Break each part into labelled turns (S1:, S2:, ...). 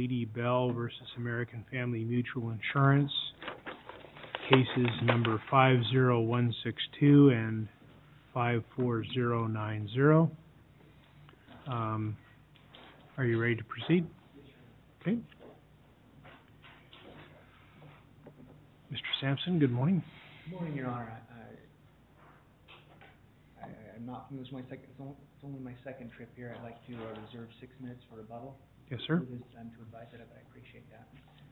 S1: A.D. Bell versus American Family Mutual Insurance, cases number 50162 and 54090. Are you ready to proceed? Okay. Mr. Sampson, good morning.
S2: Good morning, Your Honor. I'm not familiar with it's only my second trip here. I'd like to reserve 6 minutes for rebuttal.
S1: Yes, sir.
S2: It is time to advise it, but I appreciate that.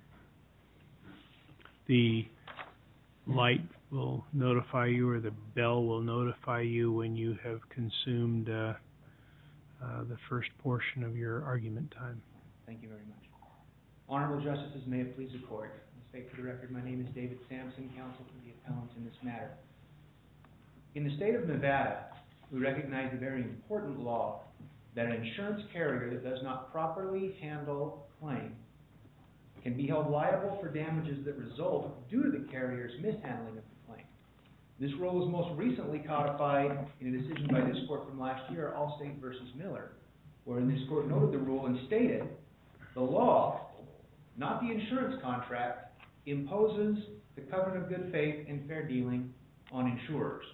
S1: The light will notify you, or the bell will notify you when you have consumed the first portion of your argument time.
S2: Thank you very much. Honorable Justices, may it please the Court. I state for the record, my name is David Sampson, counsel for the appellant in this matter. In the state of Nevada, we recognize the very important law that an insurance carrier that does not properly handle a claim can be held liable for damages that result due to the carrier's mishandling of the claim. This rule was most recently codified in a decision by this Court from last year, Allstate v. Miller, wherein this Court noted the rule and stated, the law, not the insurance contract, imposes the covenant of good faith and fair dealing on insurers.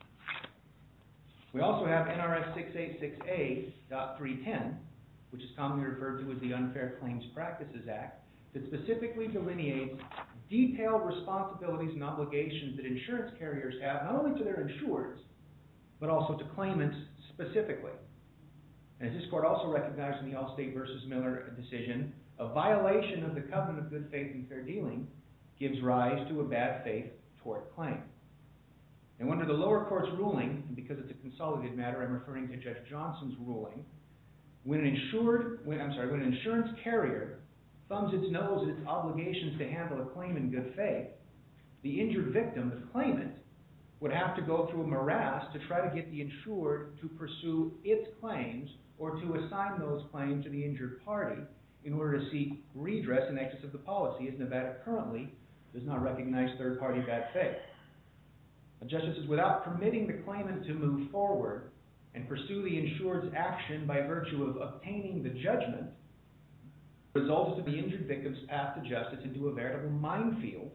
S2: We also have NRS 686A.310, which is commonly referred to as the Unfair Claims Practices Act, that specifically delineates detailed responsibilities and obligations that insurance carriers have, not only to their insureds, but also to claimants specifically. And as this Court also recognized in the Allstate v. Miller decision, a violation of the covenant of good faith and fair dealing gives rise to a bad faith tort claim. And under the lower court's ruling, and because it's a consolidated matter, I'm referring to Judge Johnson's ruling, when an insurance carrier thumbs its nose at its obligations to handle a claim in good faith, the injured victim, the claimant, would have to go through a morass to try to get the insured to pursue its claims or to assign those claims to the injured party in order to seek redress in excess of the policy, as Nevada currently does not recognize third-party bad faith. Justices, without permitting the claimant to move forward and pursue the insured's action by virtue of obtaining the judgment, results to the injured victim's path to justice into a veritable minefield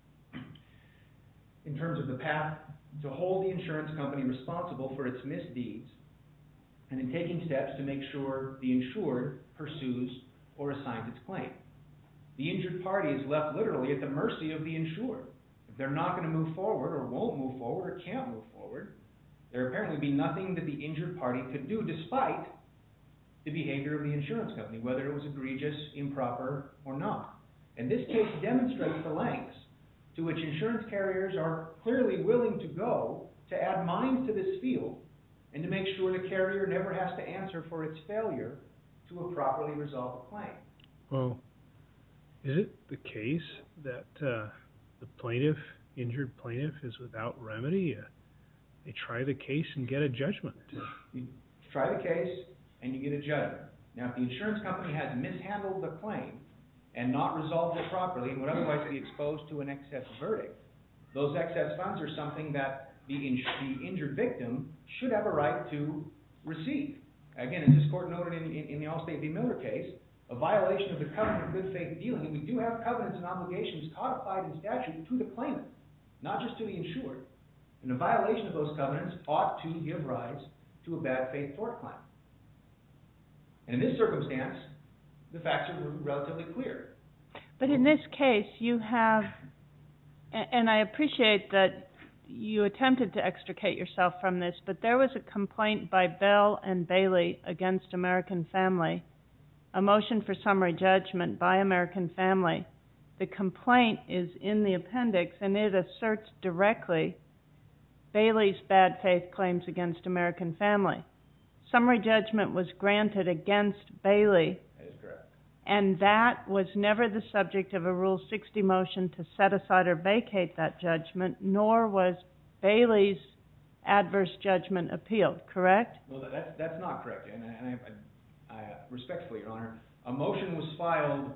S2: in terms of the path to hold the insurance company responsible for its misdeeds and in taking steps to make sure the insured pursues or assigns its claim. The injured party is left literally at the mercy of the insured. If they're not going to move forward or won't move forward or can't move forward, there apparently be nothing that the injured party could do despite the behavior of the insurance company, whether it was egregious, improper, or not. And this case demonstrates the lengths to which insurance carriers are clearly willing to go to add mines to this field and to make sure the carrier never has to answer for its failure to a properly resolved claim.
S1: Well, is it the case that the injured plaintiff, is without remedy? They try the case and get a judgment.
S2: You try the case and you get a judgment. Now, if the insurance company has mishandled the claim and not resolved it properly and would otherwise be exposed to an excess verdict, those excess funds are something that the injured victim should have a right to receive. Again, as this Court noted in the Allstate v. Miller case, a violation of the covenant of good faith dealing, and we do have covenants and obligations codified in statute to the claimant, not just to the insured. And a violation of those covenants ought to give rise to a bad faith tort claim. And in this circumstance, the facts are relatively clear.
S3: But in this case, you have, and I appreciate that you attempted to extricate yourself from this, but there was a complaint by Bell and Bailey against American Family, a motion for summary judgment by American Family. The complaint is in the appendix, and it asserts directly Bailey's bad faith claims against American Family. Summary judgment was granted against Bailey.
S2: That is correct.
S3: And that was never the subject of a Rule 60 motion to set aside or vacate that judgment, nor was Bailey's adverse judgment appealed, correct?
S2: Well, that's not correct. And I respectfully, Your Honor, a motion was filed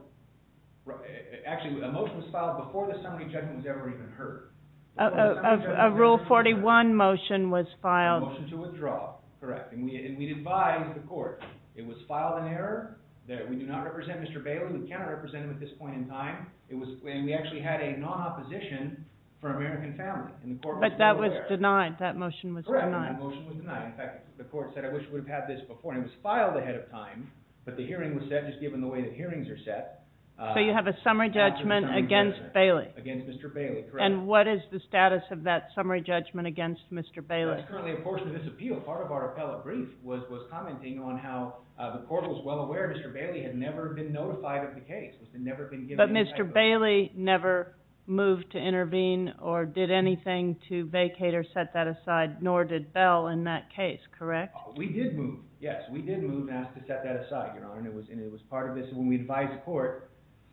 S2: before the summary judgment was ever even heard.
S3: A Rule 41 motion was filed.
S2: A motion to withdraw, correct. And we'd advise the Court. It was filed in error. We do not represent Mr. Bailey. We cannot represent him at this point in time. And we actually had a non-opposition for American Family, and the court was
S3: But that
S2: well
S3: was
S2: aware.
S3: denied, that motion was
S2: Correct,
S3: denied.
S2: and that motion was denied. In fact, the court said, I wish we would have had this before, and it was filed ahead of time, but the hearing was set, just given the way that hearings are set.
S3: So you have a summary
S2: after the
S3: judgment
S2: summary
S3: against
S2: judgment.
S3: Bailey.
S2: Against Mr. Bailey, correct.
S3: And what is the status of that summary judgment against Mr. Bailey?
S2: That's currently a portion of this appeal. Part of our appellate brief was commenting on how the court was well aware Mr. Bailey had never been notified of the case, had never been given
S3: But
S2: any type
S3: Mr.
S2: of-
S3: Bailey never moved to intervene or did anything to vacate or set that aside, nor did Bell in that case, correct?
S2: We did move, yes, we did move and asked to set that aside, Your Honor, and it was part of this. When we advised the court,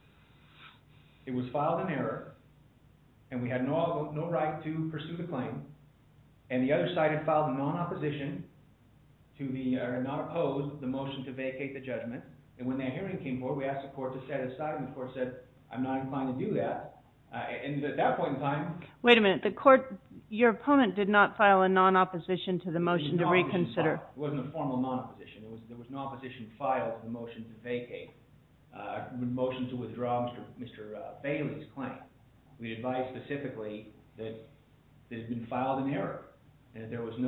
S2: it was filed in error, and we had no right to pursue the claim, and the other side had filed a non-opposition or not opposed the motion to vacate the judgment, and when that hearing came forward, we asked the court to set it aside, and the court said, I'm not inclined to do that, and at that point in time...
S3: Wait a minute, your opponent did not file a non-opposition to the motion to reconsider.
S2: It wasn't a formal non-opposition, there was no opposition filed to the motion to vacate. Motion to withdraw Mr. Bailey's claim. We advised specifically that it had been filed in error, and that there was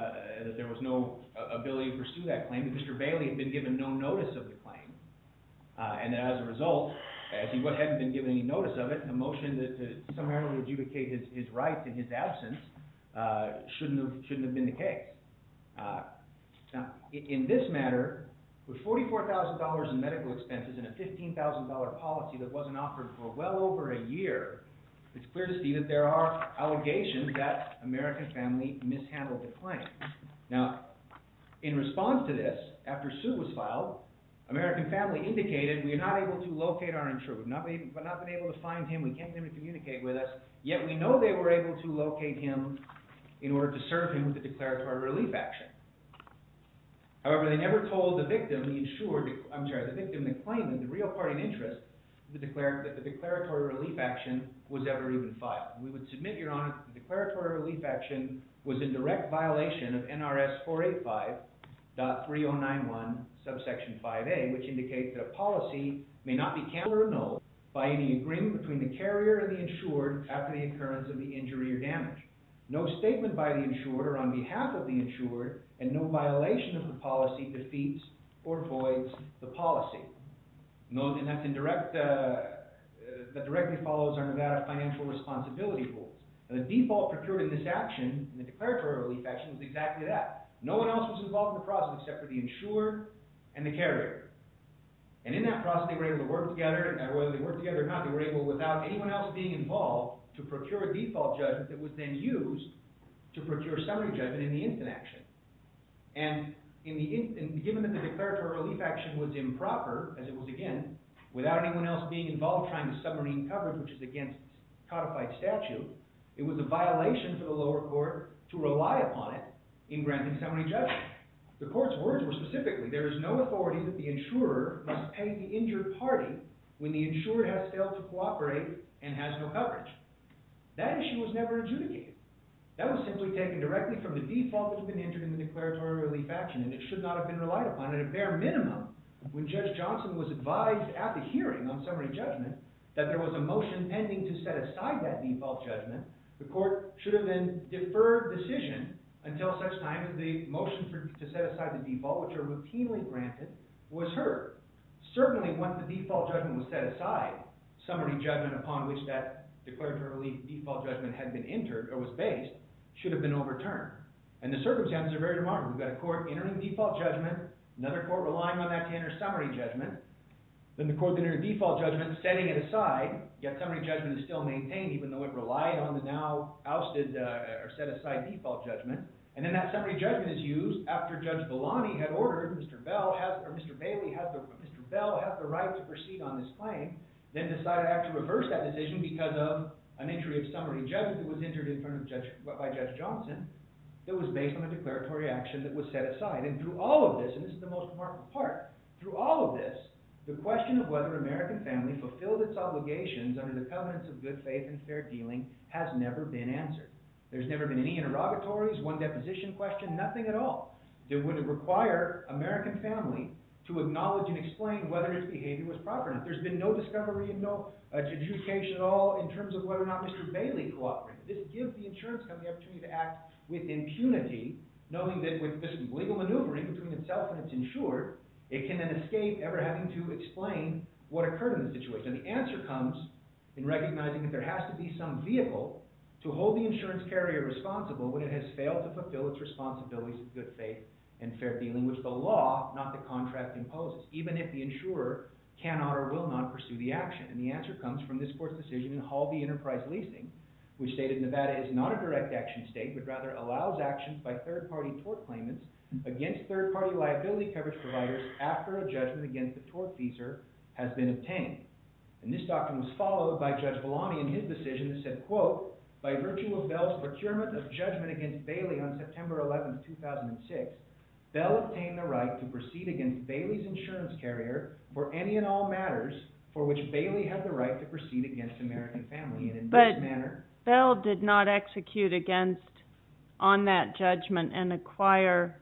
S2: no ability to pursue that claim, that Mr. Bailey had been given no notice of the claim, and that as a result, as he hadn't been given any notice of it, a motion to summarily adjudicate his rights in his absence shouldn't have been the case. Now, in this matter, with $44,000 in medical expenses and a $15,000 policy that wasn't offered for well over a year, it's clear to see that there are allegations that American Family mishandled the claim. Now, in response to this, after suit was filed, American Family indicated we are not able to locate our insured. We've not been able to find him. We can't get him to communicate with us. Yet we know they were able to locate him in order to serve him with the declaratory relief action. However, they never told the victim, the victim, the claimant, the real party in interest, that the declaratory relief action was ever even filed. We would submit, Your Honor, that the declaratory relief action was in direct violation of NRS 485.3091, subsection 5A, which indicates that a policy may not be canceled or annulled by any agreement between the carrier and the insured after the occurrence of the injury or damage. No statement by the insured or on behalf of the insured, and no violation of the policy defeats or voids the policy. And that's in direct, that directly follows our Nevada financial responsibility rules. And the default procured in this action, in the declaratory relief action, was exactly that. No one else was involved in the process except for the insured and the carrier. And in that process, they were able to work together, and whether they worked together or not, they were able, without anyone else being involved, to procure a default judgment that was then used to procure summary judgment in the instant action. And given that the declaratory relief action was improper, as it was again, without anyone else being involved trying to submarine coverage, which is against codified statute, it was a violation for the lower court to rely upon it in granting summary judgment. The court's words were specifically, there is no authority that the insurer must pay the injured party when the insured has failed to cooperate and has no coverage. That issue was never adjudicated. That was simply taken directly from the default that had been entered in the declaratory relief action, and it should not have been relied upon. At a bare minimum, when Judge Johnson was advised at the hearing on summary judgment that there was a motion pending to set aside that default judgment, the court should have then deferred decision until such time as the motion to set aside the default, which are routinely granted, was heard. Certainly, once the default judgment was set aside, summary judgment upon which that declaratory relief default judgment had been entered or was based should have been overturned. And the circumstances are very remarkable. We've got a court entering default judgment, another court relying on that to enter summary judgment, then the court that entered default judgment setting it aside, yet summary judgment is still maintained even though it relied on the now ousted or set aside default judgment. And then that summary judgment is used after Judge Villani had ordered Mr. Bell has the right to proceed on this claim, then decided to have to reverse that decision because of an entry of summary judgment that was entered in front of by Judge Johnson that was based on a declaratory action that was set aside. And through all of this, and this is the most remarkable part, through all of this, the question of whether American Family fulfilled its obligations under the covenants of good faith and fair dealing has never been answered. There's never been any interrogatories, one deposition question, nothing at all. That would require American Family to acknowledge and explain whether its behavior was proper. And there's been no discovery and no adjudication at all in terms of whether or not Mr. Bailey cooperated. This gives the insurance company the opportunity to act with impunity, knowing that with this legal maneuvering between itself and its insured, it can then escape ever having to explain what occurred in the situation. And the answer comes in recognizing that there has to be some vehicle to hold the insurance carrier responsible when it has failed to fulfill its responsibilities of good faith and fair dealing, which the law, not the contract, imposes, even if the insurer cannot or will not pursue the action. And the answer comes from this court's decision in Hall v. Enterprise Leasing, which stated Nevada is not a direct action state, but rather allows actions by third-party tort claimants against third-party liability coverage providers after a judgment against the tortfeasor has been obtained. And this doctrine was followed by Judge Villani in his decision that said, quote, by virtue of Bell's procurement of judgment against Bailey on September 11, 2006, Bell obtained the right to proceed against Bailey's insurance carrier for any and all matters for which Bailey had the right to proceed against American Family. And in this manner,
S3: Bell did not execute on that judgment and acquire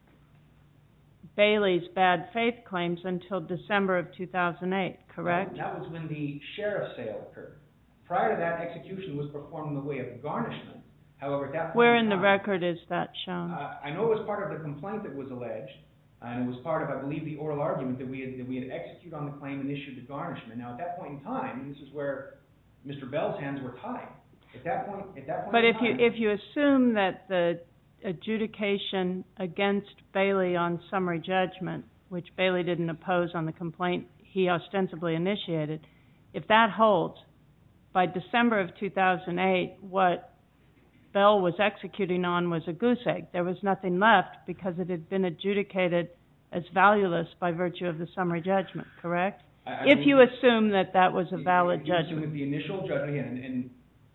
S3: Bailey's bad faith claims until December of 2008, correct?
S2: That was when the sheriff's sale occurred. Prior to that, execution was performed in the way of garnishment. However, at that point
S3: where in the record is that shown?
S2: I know it was part of the complaint that was alleged, and it was part of, I believe, the oral argument that we had executed on the claim and issued the garnishment. Now, at that point in time, this is where Mr. Bell's hands were tied. At that point.
S3: But if you assume that the adjudication against Bailey on summary judgment, which Bailey didn't oppose on the complaint he ostensibly initiated, if that holds, by December of 2008, what Bell was executing on was a goose egg. There was nothing left because it had been adjudicated as valueless by virtue of the summary judgment, correct? If you assume that that was a valid judgment.
S2: Assume the initial judgment, and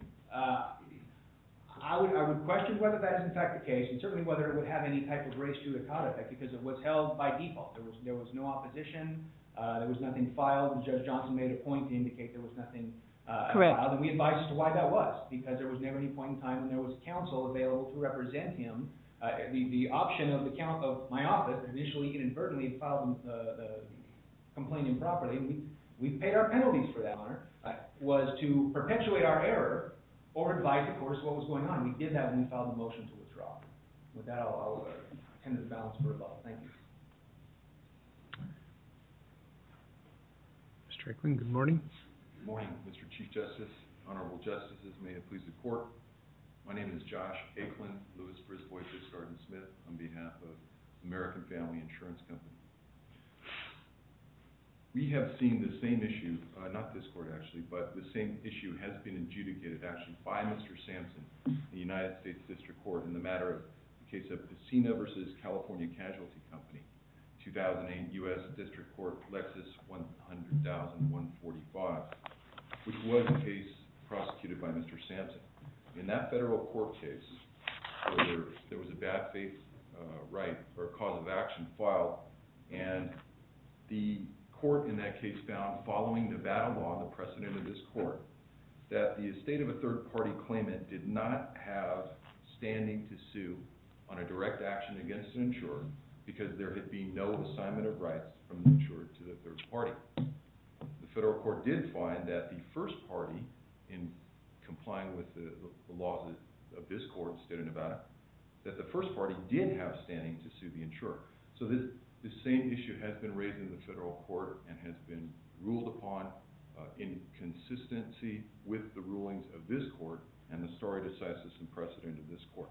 S2: I would question whether that is in fact the case, and certainly whether it would have any type of res judicata effect, because it was held by default. There was no opposition. There was nothing filed. Judge Johnson made a point to indicate there was nothing filed, and we advised as to why that was, because there was never any point in time when there was counsel available to represent him. The option of my office, initially inadvertently filed the complaint improperly, and we paid our penalties for that, Honor, was to perpetuate our error or advise the court as to what was going on. We did that when we filed the motion to withdraw. With that, I'll tend to the balance for rebuttal. Thank you.
S1: Mr. Strickland, good morning.
S4: Good morning, Mr. Chief Justice, Honorable Justices, may it please the Court. My name is Josh Akelin, Lewis Brisbois, Discard & Smith, on behalf of American Family Insurance Company. We have seen the same issue, not this court actually, but the same issue has been adjudicated actually by Mr. Sampson in the United States District Court in the matter of the case of Pacina versus California Casualty Company, 2008 U.S. District Court, Lexus 100,145, which was a case prosecuted by Mr. Sampson. In that federal court case, there was a bad faith right or cause of action filed, and the court in that case found, following Nevada law and the precedent of this court, that the estate of a third-party claimant did not have standing to sue on a direct action against an insurer because there had been no assignment of rights from the insured to the third party. The federal court did find that the first party, in complying with the laws of this court, state of Nevada, that the first party did have standing to sue the insurer. So this same issue has been raised in the federal court and has been ruled upon in consistency with the rulings of this court and the stare decisis and precedent of this court.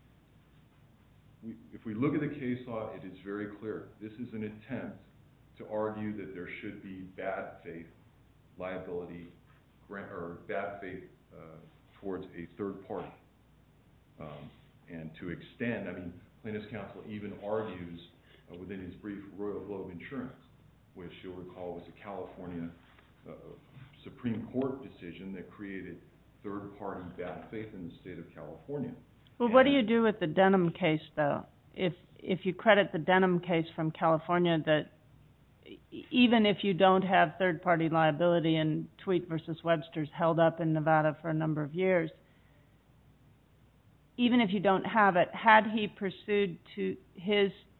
S4: If we look at the case law, it is very clear. This is an attempt to argue that there should be bad faith liability or bad faith towards a third party. And to extend, plaintiff's counsel even argues within his brief Royal Globe Insurance, which you'll recall was a California Supreme Court decision that created third-party bad faith in the state of California.
S3: Well, what do you do with the Denham case, though? If you credit the Denham case from California, that even if you don't have third-party liability, and Tweet versus Webster's held up in Nevada for a number of years, even if you don't have it, had he pursued to his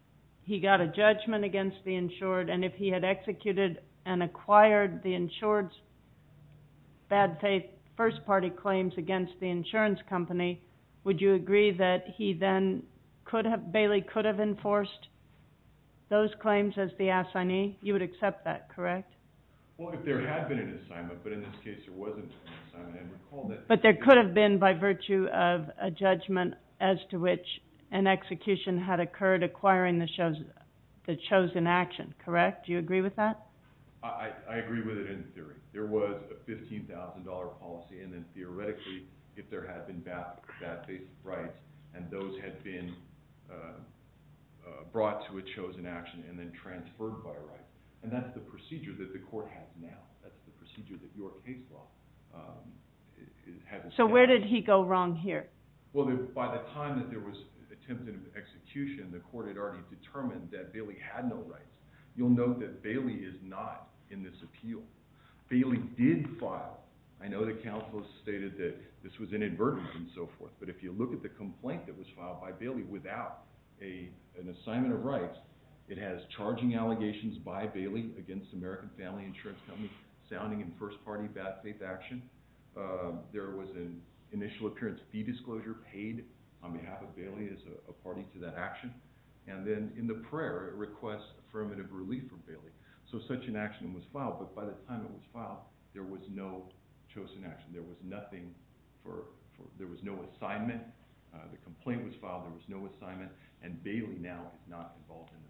S3: he got a judgment against the insured, and if he had executed and acquired the insured's bad faith first-party claims against the insurance company, would you agree that he then Bailey could have enforced those claims as the assignee? You would accept that, correct?
S4: Well, if there had been an assignment, but in this case there wasn't an assignment, and recall that...
S3: But there could have been by virtue of a judgment as to which an execution had occurred acquiring the chosen action, correct? Do you agree with that?
S4: I agree with it in theory. There was a $15,000 policy, and then theoretically, if there had been bad faith rights, and those had been brought to a chosen action and then transferred by rights. And that's the procedure that the court has now. That's the procedure that your case law has established.
S3: So where did he go wrong here?
S4: Well, by the time that there was attempted execution, the court had already determined that Bailey had no rights. You'll note that Bailey is not in this appeal. Bailey did file. I know the counsel has stated that this was inadvertent and so forth, but if you look at the complaint that was filed by Bailey without an assignment of rights, it has charging allegations by Bailey against American Family Insurance Company, sounding in first-party bad faith action. There was an initial appearance fee disclosure paid on behalf of Bailey as a party to that action. And then in the prayer, it requests affirmative relief from Bailey. So such an action was filed, but by the time it was filed, there was no chosen action. There was nothing there was no assignment. The complaint was filed, there was no assignment, and Bailey now is not involved in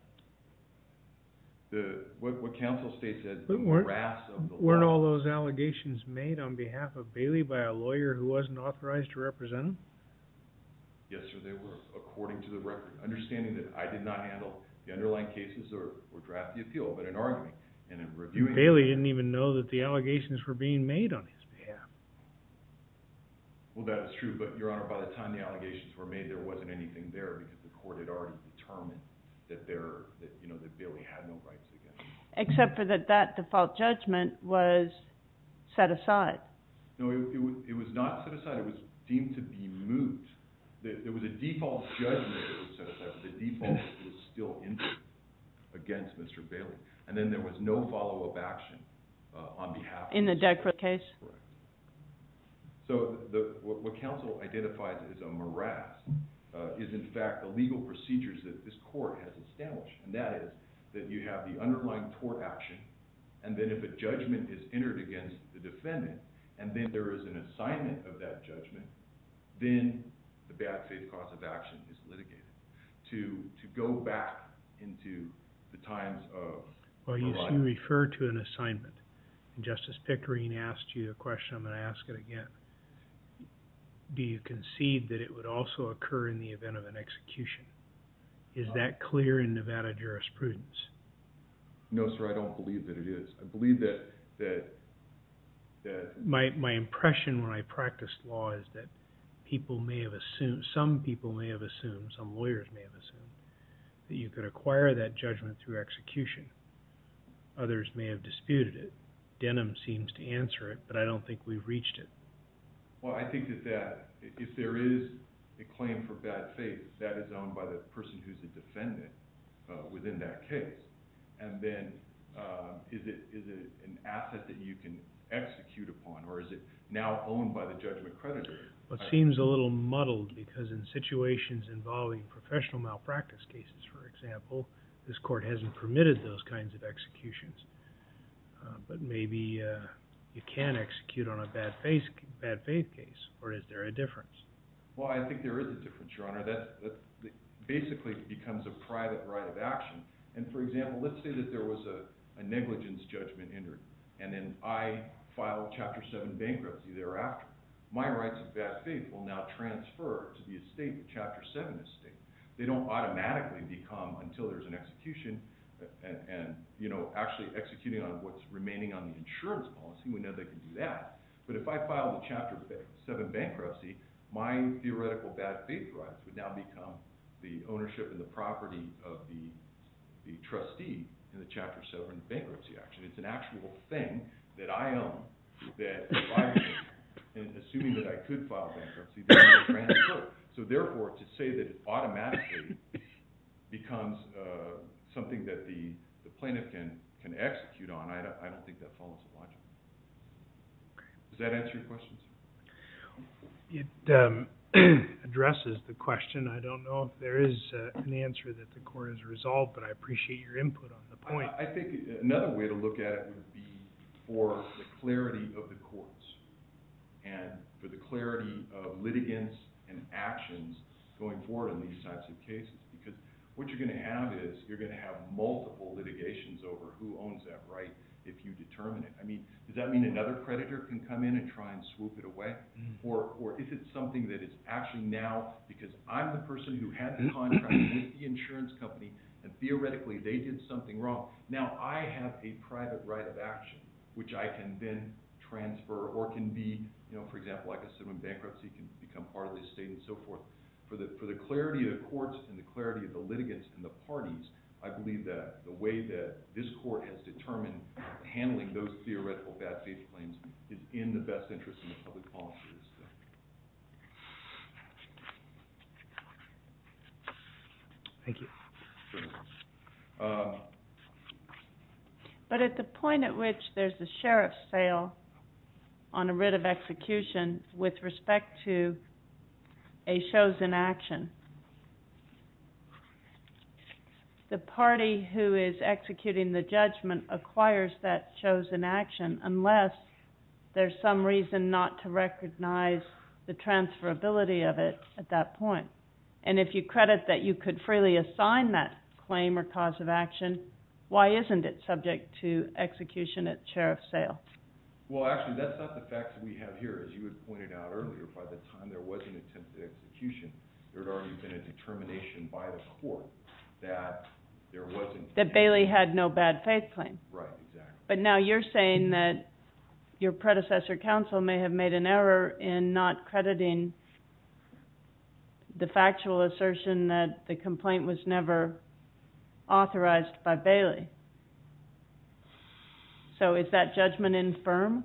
S4: this appeal. What counsel states as the morass of the law...
S1: Weren't all those allegations made on behalf of Bailey by a lawyer who wasn't authorized to represent him?
S4: Yes, sir, they were, according to the record. Understanding that I did not handle the underlying cases or draft the appeal, but in arguing and in reviewing...
S1: Bailey didn't even know that the allegations were being made on his behalf.
S4: Well, that is true, but, Your Honor, by the time the allegations were made, there wasn't anything there because the court had already determined that Bailey had no rights against him.
S3: Except for that default judgment was set aside.
S4: No, it was not set aside. It was deemed to be moot. There was a default judgment that was set aside, but the default was still entered against Mr. Bailey. And then there was no follow-up action on behalf of...
S3: In the Deckford case?
S4: Correct. So what counsel identifies as a morass is in fact the legal procedures that this court has established, and that is that you have the underlying tort action, and then if a judgment is entered against the defendant, and then there is an assignment of that judgment, then the bad faith cause of action is litigated. To go back into the times of...
S1: Well, you refer to an assignment, and Justice Pickering asked you a question. I'm going to ask it again. Do you concede that it would also occur in the event of an execution? Is that clear in Nevada jurisprudence?
S4: No, sir, I don't believe that it is. I believe that
S1: My impression when I practiced law is that some people may have assumed, some lawyers may have assumed, that you could acquire that judgment through execution. Others may have disputed it. Denham seems to answer it, but I don't think we've reached it.
S4: Well, I think that if there is a claim for bad faith, that is owned by the person who's a defendant within that case. And then is it an asset that you can execute upon, or is it now owned by the judgment creditor?
S1: Well, it seems a little muddled because in situations involving professional malpractice cases, for example, this court hasn't permitted those kinds of executions. But maybe you can execute on a bad faith case, or is there a difference?
S4: Well, I think there is a difference, Your Honor. That basically becomes a private right of action. And for example, let's say that there was a negligence judgment entered, and then I filed Chapter 7 bankruptcy thereafter. My rights of bad faith will now transfer to the estate, the Chapter 7 estate. They don't automatically become, until there's an execution, and actually executing on what's remaining on the insurance policy. We know they can do that. But if I filed a Chapter 7 bankruptcy, my theoretical bad faith rights would now become the ownership and the property of the trustee in the Chapter 7 bankruptcy action. It's an actual thing that I own, that if I, and assuming that I could file bankruptcy, then it would transfer. So therefore, to say that it automatically becomes something that the plaintiff can execute on, I don't think that follows the logic. Does that answer your questions?
S1: It addresses the question. I don't know if there is an answer that the court has resolved, but I appreciate your input on the point.
S4: I think another way to look at it would be for the clarity of the courts and for the clarity of litigants and actions going forward in these types of cases. Because what you're going to have is you're going to have multiple litigations over who owns that right if you determine it. I mean, does that mean another creditor can come in and try and swoop it away? Or is it something that is actually now, because I'm the person who had the contract with the insurance company and theoretically they did something wrong, now I have a private right of action which I can then transfer or can be, for example, like I said, when bankruptcy can become part of the estate and so forth. For the clarity of the courts and the clarity of the litigants and the parties, I believe that the way that this court has determined handling those theoretical bad faith claims is in the best interest of the public policy of the state.
S1: Thank you.
S4: Sure.
S3: But at the point at which there's a sheriff's sale on a writ of execution with respect to a chosen action, the party who is executing the judgment acquires that chosen action unless there's some reason not to recognize the transferability of it at that point. And if you credit that you could freely assign that claim or cause of action, why isn't it subject to execution at sheriff's sale?
S4: Well, actually, that's not the facts that we have here. As you had pointed out earlier, by the time there was an attempted execution, there had already been a determination by the court that there wasn't...
S3: That Bailey had no bad faith claim.
S4: Right, exactly.
S3: But now you're saying that your predecessor counsel may have made an error in not crediting the factual assertion that the complaint was never authorized by Bailey. So is that judgment infirm?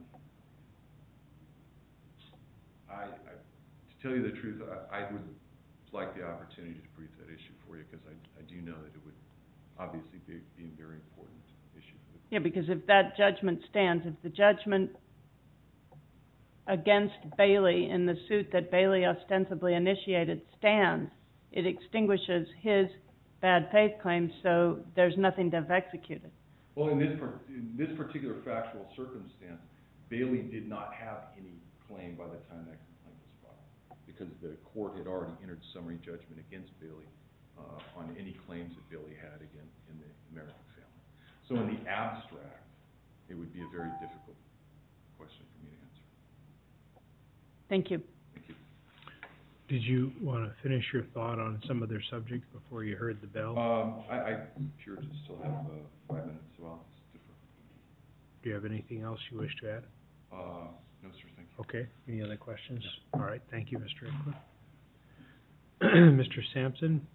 S4: To tell you the truth, I would like the opportunity to brief that issue for you because I do know that it would obviously be a very important issue.
S3: Yeah, because if that judgment stands, if the judgment against Bailey in the suit that Bailey ostensibly initiated stands, it extinguishes his bad faith claim, so there's nothing to have executed.
S4: Well, in this particular factual circumstance, Bailey did not have any claim by the time that complaint was filed because the court had already entered summary judgment against Bailey on any claims that Bailey had again in the American family. So in the abstract, it would be a very difficult question for me to answer.
S3: Thank you.
S4: Thank you.
S1: Did you want to finish your thought on some other subject before you heard the bell?
S4: I appear to still have 5 minutes, so I'll just defer.
S1: Do you have anything else you wish to add?
S4: No, sir, thank you.
S1: Okay, any other questions? All right, thank you, Mr. Eklund. Mr. Sampson?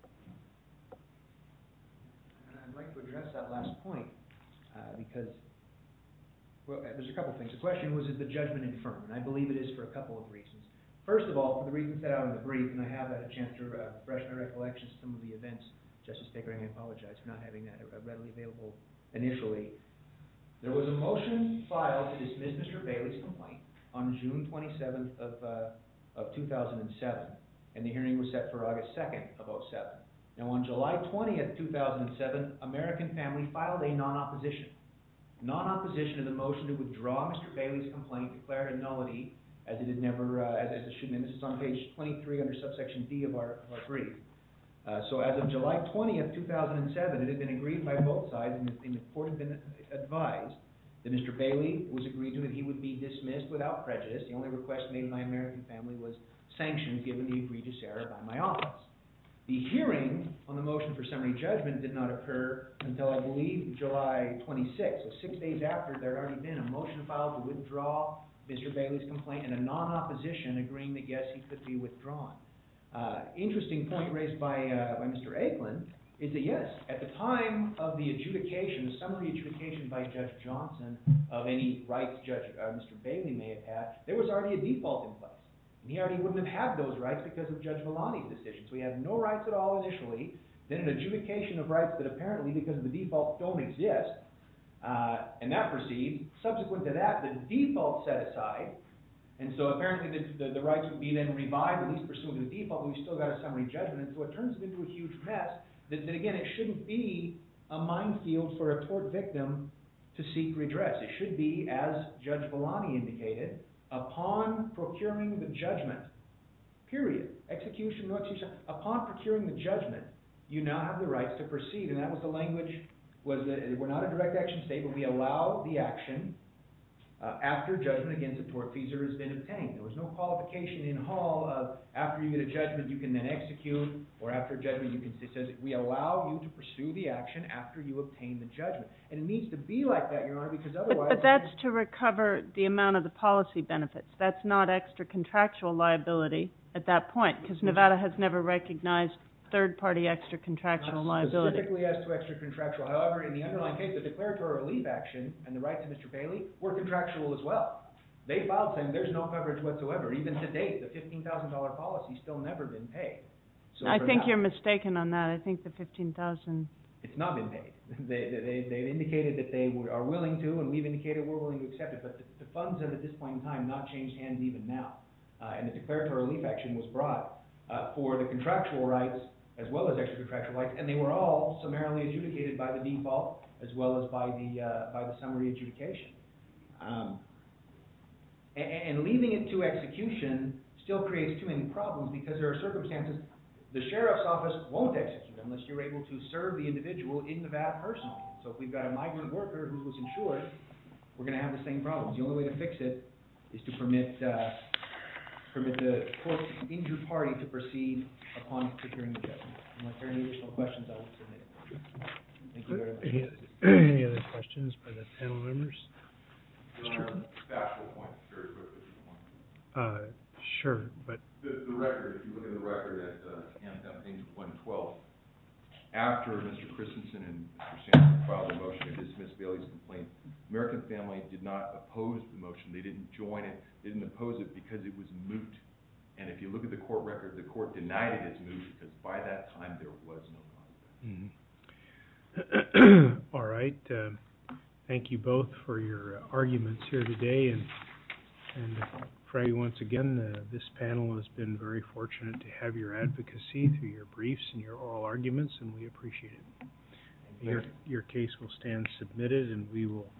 S2: I'd like to address that last point because, well, there's a couple things. The question was, is the judgment infirm? And I believe it is for a couple of reasons. First of all, for the reasons set out in the brief, and I have had a chance to refresh my recollections of some of the events. Justice Pickering, I apologize for not having that readily available initially. There was a motion filed to dismiss Mr. Bailey's complaint on June 27th of 2007, and the hearing was set for August 2nd of 2007. Now, on July 20th, 2007, American Family filed a non-opposition. Non-opposition to the motion to withdraw Mr. Bailey's complaint, declared a nullity, as it had never, as it shouldn't, and this is on page 23 under subsection D of our brief. So as of July 20th, 2007, it had been agreed by both sides, and the court had been advised that Mr. Bailey was agreed to that he would be dismissed without prejudice. The only request made by American Family was sanctions given the egregious error by my office. The hearing on the motion for summary judgment did not occur until, I believe, July 26th. So 6 days after, there had already been a motion filed to withdraw Mr. Bailey's complaint and a non-opposition agreeing that, yes, he could be withdrawn. Interesting point raised by Mr. Eklund is that, yes, at the time of the adjudication, the summary adjudication by Judge Johnson of any rights Mr. Bailey may have had, there was already a default in place. And he already wouldn't have had those rights because of Judge Villani's decision. So he had no rights at all initially. then an adjudication of rights that apparently, because of the default, don't exist, and that proceeds. Subsequent to that, the default set aside, and so apparently the rights would be then revived, at least pursuant to the default, but we've still got a summary judgment, and so it turns it into a huge mess that again, it shouldn't be a minefield for a tort victim to seek redress. It should be, as Judge Villani indicated, upon procuring the judgment, period. Execution, no execution. Upon procuring the judgment, you now have the rights to proceed, and that was the language, was that we're not a direct action state, but we allow the action after judgment against a tortfeasor has been obtained. There was no qualification in Hall of after you get a judgment you can then execute, or after a judgment you can, it says we allow you to pursue the action after you obtain the judgment. And it needs to be like that, Your Honor, because otherwise...
S3: But that's to recover the amount of the policy benefits. That's not extra contractual liability at that point, because Nevada has never recognized third-party extra contractual liability.
S2: Specifically as to extra contractual. However, in the underlying case, the declaratory relief action and the rights of Mr. Bailey were contractual as well. They filed saying there's no coverage whatsoever. Even to date, the $15,000 policy's still never been paid. So
S3: I think you're mistaken on that. I think the $15,000...
S2: It's not been paid. They've indicated that they are willing to, and we've indicated we're willing to accept it, but the funds have at this point in time not changed hands even now. And the declaratory relief action was brought for the contractual rights as well as extra contractual rights, and they were all summarily adjudicated by the default as well as by the summary adjudication. And leaving it to execution still creates too many problems, because there are circumstances the sheriff's office won't execute unless you're able to serve the individual in Nevada personally. So if we've got a migrant worker who was insured, we're going to have the same problems. The only way to fix it is to permit the injured party to proceed upon securing the judgment. Unless there are any additional questions, I will submit it. Thank you very much.
S1: Any other questions by the panel members?
S4: Factual point, very quickly, if you want.
S1: Sure, but...
S4: The record, if you look at the record at page 112, after Mr. Christensen and Mr. Sampson filed a motion to dismiss Bailey's complaint, American Family did not oppose the motion. They didn't join it. They didn't oppose it because it was moot. And if you look at the court record, the court denied it as moot because by that time there was no cause.
S1: All right. Thank you both for your arguments here today. And Freddie, once again, this panel has been very fortunate to have your advocacy through your briefs and your oral arguments, and we appreciate it. Your case will stand submitted, and we will